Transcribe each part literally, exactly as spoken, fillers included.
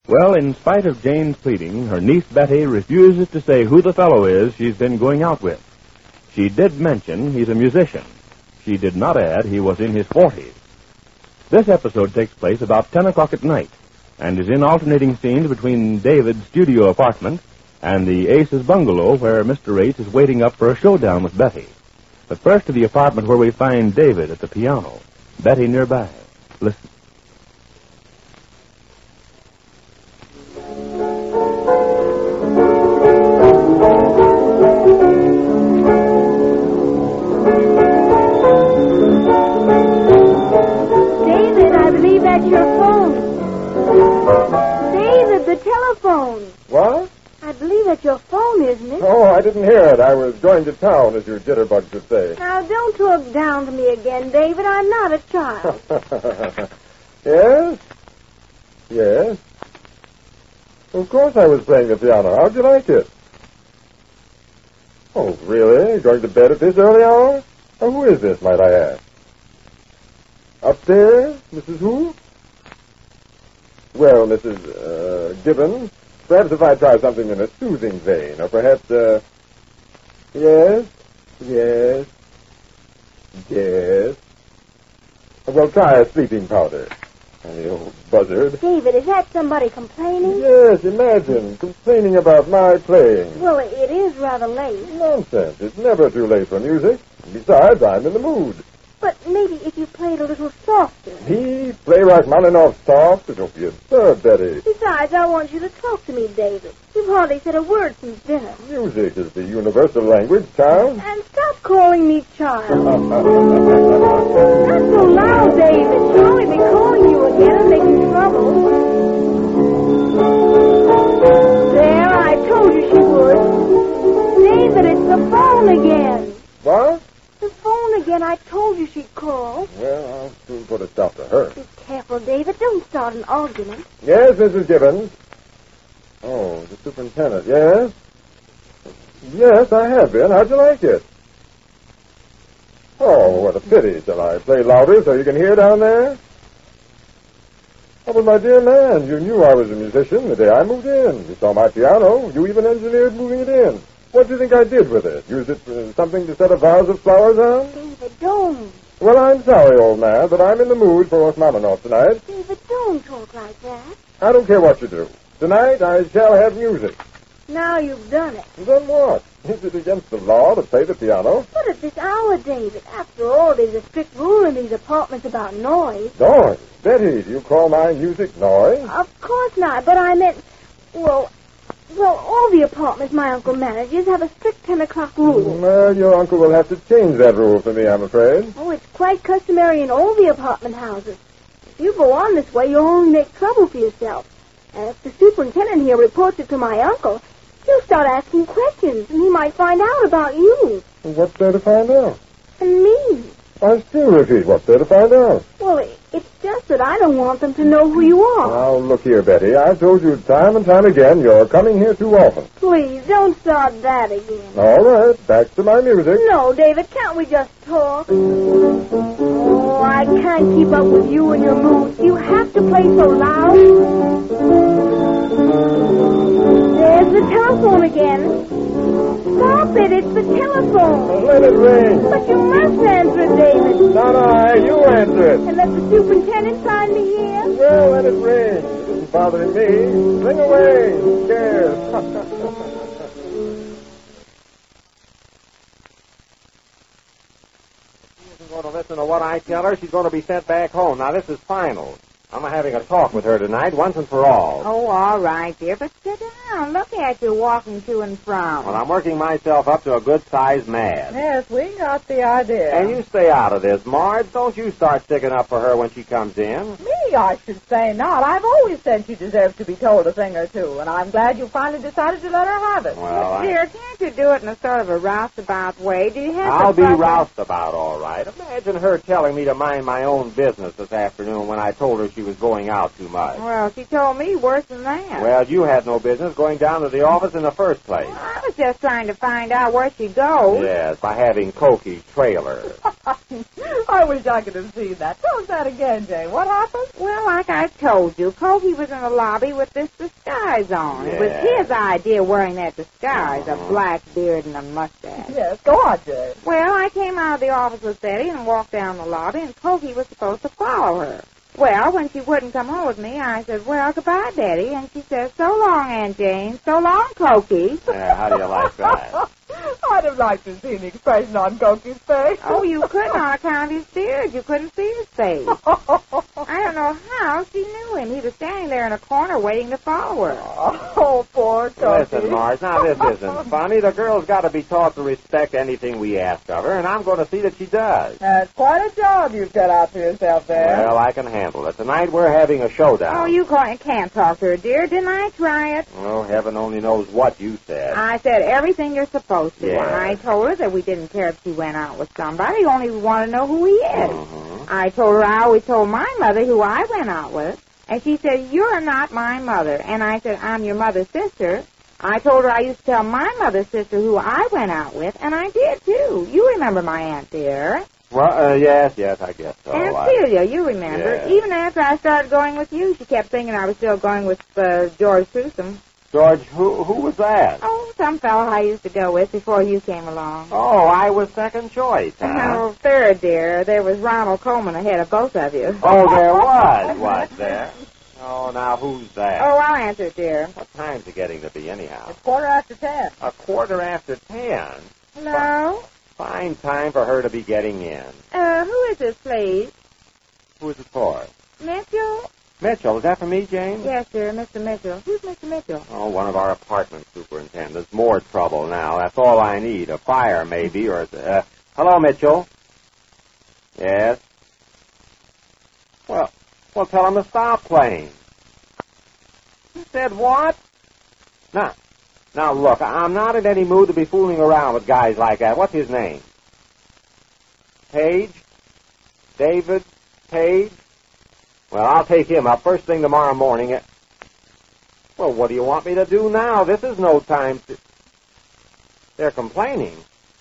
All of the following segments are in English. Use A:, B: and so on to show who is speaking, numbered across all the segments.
A: Well, in spite of Jane's pleading, her niece Betty refuses to say who the fellow is she's been going out with. She did mention he's a musician. She did not add he was in his forties. This episode takes place about ten o'clock at night and is in alternating scenes between David's studio apartment and the Ace's bungalow where Mister Ace is waiting up for a showdown with Betty. But first to the apartment where we find David at the piano, Betty nearby. Listen.
B: Your phone. David, the telephone.
C: What?
B: I believe that's your phone, isn't it?
C: Oh, I didn't hear it. I was going to town, as your jitterbug should say.
B: Now, don't talk down to me again, David. I'm not a child.
C: Yes? Yes? Of course I was playing the piano. How'd you like it? Oh, really? Going to bed at this early hour? Oh, who is this, might I ask? Upstairs? Missus Who? Well, Missus Uh, Gibbons, perhaps if I try something in a soothing vein, or perhaps, uh... Yes? Yes? Yes? Well, try a sleeping powder. You old buzzard.
B: David, is that somebody complaining?
C: Yes, imagine, complaining about my playing.
B: Well, it is rather late.
C: Nonsense. It's never too late for music. Besides, I'm in the mood.
B: But maybe if you played a little softer.
C: Me? Play Rachmaninoff soft? Don't be absurd, Betty.
B: Besides, I want you to talk to me, David. You've hardly said a word since dinner.
C: Music is the universal language, child.
B: And stop calling me child. Not so loud, David. She'll only be calling you again and making trouble. There, I told you she would. David, it's the phone again.
C: What?
B: The phone again. I told you she'd call.
C: Well, I'll soon put a stop to her.
B: Be careful, David. Don't start an argument.
C: Yes, Missus Gibbons. Oh, the superintendent. Yes? Yes, I have been. How'd you like it? Oh, what a pity. Shall I play louder so you can hear down there? Oh, but my dear man, you knew I was a musician the day I moved in. You saw my piano. You even engineered moving it in. What do you think I did with it? Use it for something to set a vase of flowers on?
B: David, don't.
C: Well, I'm sorry, old man, but I'm in the mood for Rachmaninoff tonight.
B: David, don't talk like that.
C: I don't care what you do. Tonight I shall have music.
B: Now you've done it.
C: Then what? Is it against the law to play the piano?
B: But at this hour, David, after all, there's a strict rule in these apartments about noise.
C: Noise? Betty, do you call my music noise?
B: Of course not, but I meant, well, well, all the apartments my uncle manages have a strict ten o'clock rule.
C: Well, your uncle will have to change that rule for me, I'm afraid.
B: Oh, it's quite customary in all the apartment houses. If you go on this way, you'll only make trouble for yourself. And if the superintendent here reports it to my uncle, he'll start asking questions, and he might find out about you.
C: What's there to find out?
B: And me.
C: I still repeat, what's there to find out?
B: Well, it, it's just that I don't want them to know who you are.
C: Now, look here, Betty. I've told you time and time again you're coming here too often.
B: Please, don't start that again.
C: All right, back to my music.
B: No, David, can't we just talk? Oh, I can't keep up with you and your moods. You have to play so loud. There's the telephone again. Stop it, it's the telephone.
C: Let it ring.
B: But you must answer it, David.
C: Not I, you answer it.
B: And let the superintendent find me here.
C: Well, let it ring. It isn't bothering me. Ring away. Who cares?
D: She isn't going to listen to what I tell her. She's going to be sent back home. Now, this is final. I'm having a talk with her tonight, once and for all.
E: Oh, all right, dear, but sit down. Look at you walking to and from.
D: Well, I'm working myself up to a good-sized man.
F: Yes, we got the idea.
D: And you stay out of this, Marge. Don't you start sticking up for her when she comes in.
F: Me, I should say not. I've always said she deserves to be told a thing or two, and I'm glad you finally decided to let her have it.
D: Well, I...
E: Dear, can't you do it in a sort of a roustabout way? Do you have
D: I'll
E: to
D: be roustabout, all right. Imagine her telling me to mind my own business this afternoon when I told her she was going out too much.
E: Well, she told me worse than that.
D: Well, you had no business going down to the office in the first place.
E: Well, I was just trying to find out where she goes.
D: Yes, by having Coky's trailer.
F: I wish I could have seen that. Tell us that again, Jane. What happened?
E: Well, like I told you, Coky was in the lobby with this disguise on. It was
D: Yeah.
E: his idea wearing that disguise, a black beard and a mustache.
F: Yes, go on, Jane.
E: Well, I came out of the office with Betty and walked down the lobby, and Coky was supposed to follow her. Well, when she wouldn't come home with me, I said, well, goodbye, Betty. And she said, so long, Aunt Jane. So long, Coky.
D: Yeah, how do you like that?
F: I'd have liked to see the expression on Coky's face.
E: Oh, you couldn't on account of his beard. You couldn't see his face. I don't know how she knew him. He was standing there in a corner waiting to follow her.
F: Oh, poor Coky.
D: Listen, Marge, now this isn't funny. The girl's got to be taught to respect anything we ask of her, and I'm going to see that she does.
F: That's quite a job you've set out for yourself there.
D: Well, I can handle it. Tonight we're having a showdown.
E: Oh, you can't can't talk to her, dear. Didn't I try it?
D: Oh, heaven only knows what you said.
E: I said everything you're supposed to.
D: Yeah.
E: And I told her that we didn't care if she went out with somebody, only we want to know who he is.
D: Mhm.
E: I told her I always told my mother who I went out with. And she said, you're not my mother. And I said, I'm your mother's sister. I told her I used to tell my mother's sister who I went out with, and I did, too. You remember my aunt, dear.
D: Well, uh, yes, yes, I guess so.
E: Aunt
D: I-
E: Celia, you remember.
D: Yeah.
E: Even after I started going with you, she kept thinking I was still going with uh, George Trutham.
D: George, who who was that?
E: Oh, some fellow I used to go with before you came along.
D: Oh, I was second choice, huh?
E: Oh, third, dear. There was Ronald Coleman ahead of both of you.
D: Oh, there was, was there? Oh, now who's that?
E: Oh, I'll answer it, dear.
D: What time's it getting to be, anyhow?
F: It's quarter after ten.
D: A quarter after ten.
E: Hello?
D: Fine time for her to be getting in.
E: Uh, who is this, please?
D: Who is it for?
E: Mitchell?
D: Mitchell, is that for me, Jane?
E: Yes, sir, Mister Mitchell. Who's Mister Mitchell?
D: Oh, one of our apartment superintendents. More trouble now. That's all I need. A fire, maybe, or... Uh, hello, Mitchell. Yes? Well, well, tell him to stop playing. He said what? Now, now, look, I'm not in any mood to be fooling around with guys like that. What's his name? Page? David Page? Well, I'll take him up first thing tomorrow morning. Well, what do you want me to do now? This is no time to... They're complaining.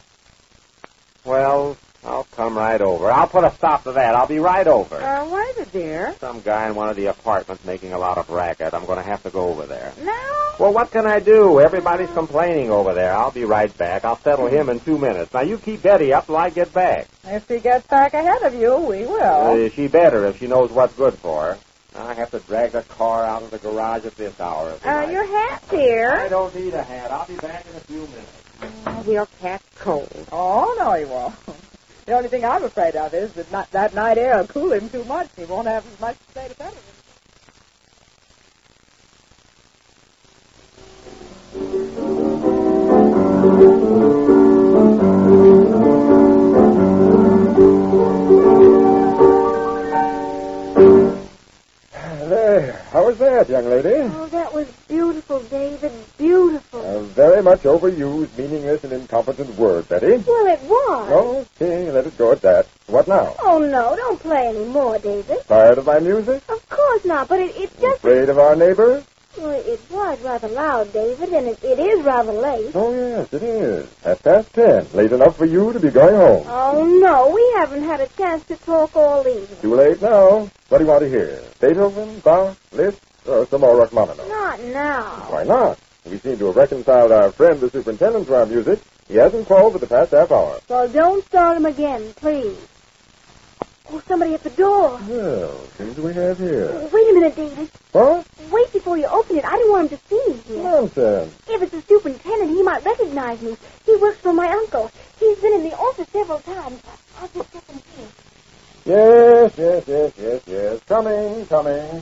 D: Well, I'll come right over. I'll put a stop to that. I'll be right over.
E: Uh, what is it, dear?
D: Some guy in one of the apartments making a lot of racket. I'm going to have to go over there.
E: No?
D: Well, what can I do? Everybody's complaining over there. I'll be right back. I'll settle him in two minutes. Now, you keep Betty up till I get back.
F: If he gets back ahead of you, we will.
D: Uh, she better if she knows what's good for her. I have to drag the car out of the garage at this hour of the
E: Uh,
D: night.
E: your hat, dear.
D: I don't need a hat. I'll be back in a few minutes.
E: Oh, your cat's cold.
F: Oh, no, he won't. The only thing I'm afraid of is that not, that night air will cool him too much. He won't have as much to say to Betty.
C: There. How was that, young lady?
B: Oh, that was beautiful, David. Beautiful.
C: A very much overused, meaningless, and incompetent word, Betty.
B: Well, it was.
C: Okay, let it go at that. What now?
B: Oh, no, don't play any more, David.
C: Tired of my music?
B: Of course not, but it, it just...
C: Afraid of our neighbors?
B: Well, it was rather loud, David, and it, it is rather late.
C: Oh, yes, it is. Half past ten. Late enough for you to be going home.
B: Oh, no, we haven't had a chance to talk all evening.
C: Too late now. What do you want to hear? Beethoven, Bach, Liszt, or some more Rachmaninoff?
B: Not now.
C: Why not? We seem to have reconciled our friend, the superintendent, to our music. He hasn't called for the past half hour.
B: Well, don't start him again, please. Oh, somebody at the door.
C: Well, who do we have here?
B: Wait a minute, David.
C: What?
B: Wait before you open it. I don't want him to see me here.
C: Nonsense.
B: If it's the superintendent, he might recognize me. He works for my uncle. He's been in the office several times. I'll just step in here.
C: Yes, yes, yes, yes, yes. Coming, coming.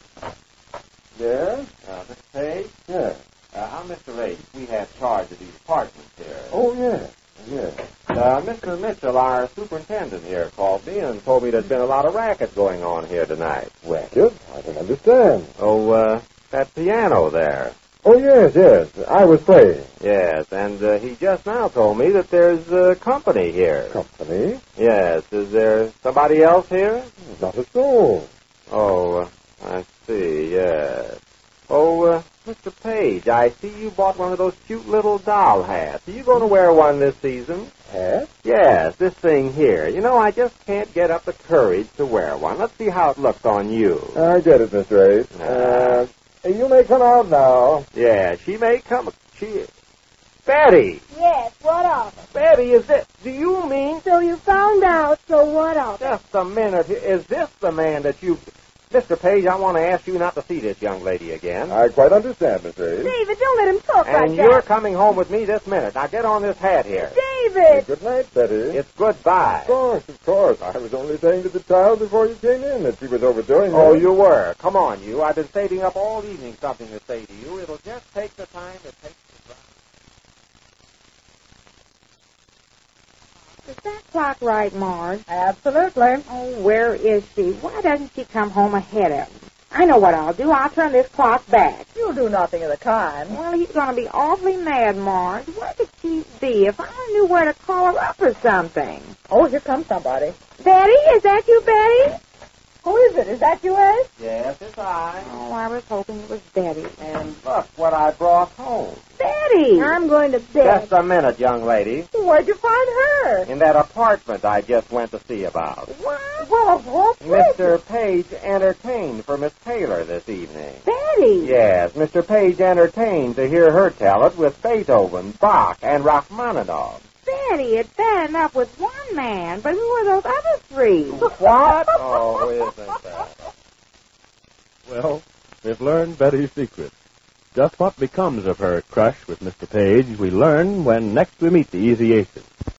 C: Yes?
D: Uh, Mister Page?
C: Yes.
D: Uh, I'm Mister H. We have charge of these apartments here.
C: Oh, yes, yes.
D: Uh, Mister Mitchell, our superintendent here, called me and told me there's been a lot of racket going on here tonight.
C: Racket? I don't understand.
D: Oh, uh, that piano there.
C: Oh, yes, yes. I was playing.
D: Yes, and uh, he just now told me that there's uh, company here.
C: Company?
D: Yes, is there somebody else here?
C: Not a soul.
D: Oh, uh, I see, yes. Oh, uh, Mister Page, I see you bought one of those cute little doll hats. Are you going to wear one this season?
C: Hat?
D: Yes, this thing here. You know, I just can't get up the courage to wear one. Let's see how it looks on you.
C: I get it, Mister Ace. Uh, you may come out now.
D: Yeah, she may come. She. Betty!
B: Yes, what of it?
D: Betty, is it. Do you mean.
B: So you found out, so what of it?
D: Just a minute. Is this the man that you. Mister Page, I want to ask you not to see this young lady again.
C: I quite understand, Mister Ace.
B: David, don't let him talk like
D: And
B: that.
D: you're coming home with me this minute. Now get on this hat here.
B: David!
C: Good night, Betty.
D: It's goodbye.
C: Of course, of course. I was only saying to the child before you came in that she was overdoing it.
D: Oh, you were. Come on, you. I've been saving up all evening something to say to you. It'll just take the time it takes to drive.
E: Is that clock right, Marge?
F: Absolutely.
E: Oh, where is she? Why doesn't she come home ahead of me? I know what I'll do. I'll turn this clock back.
F: You'll do nothing of the kind.
E: Well, he's going to be awfully mad, Marge. Where could she be? If I knew where to call her up or something.
F: Oh, here comes somebody.
E: Betty, is that you, Betty?
F: Who is it? Is that you, Ace?
D: Yes, it's I.
E: Oh, I was hoping it was Betty.
D: And look what I brought home.
E: Betty!
B: I'm going to bed.
D: Just a minute, young lady.
F: Where'd you find her?
D: In that apartment I just went to see about.
E: What?
F: Well, of all
D: Mister Page entertained for Miss Taylor this evening.
E: Betty!
D: Yes, Mister Page entertained to hear her tell it with Beethoven, Bach, and Rachmaninoff.
E: Betty, it's bad enough with one man, but who are those other three?
D: What? Oh, isn't that?
A: Well, we've learned Betty's secret. Just what becomes of her crush with Mister Page, we learn when next we meet the Easy Aces.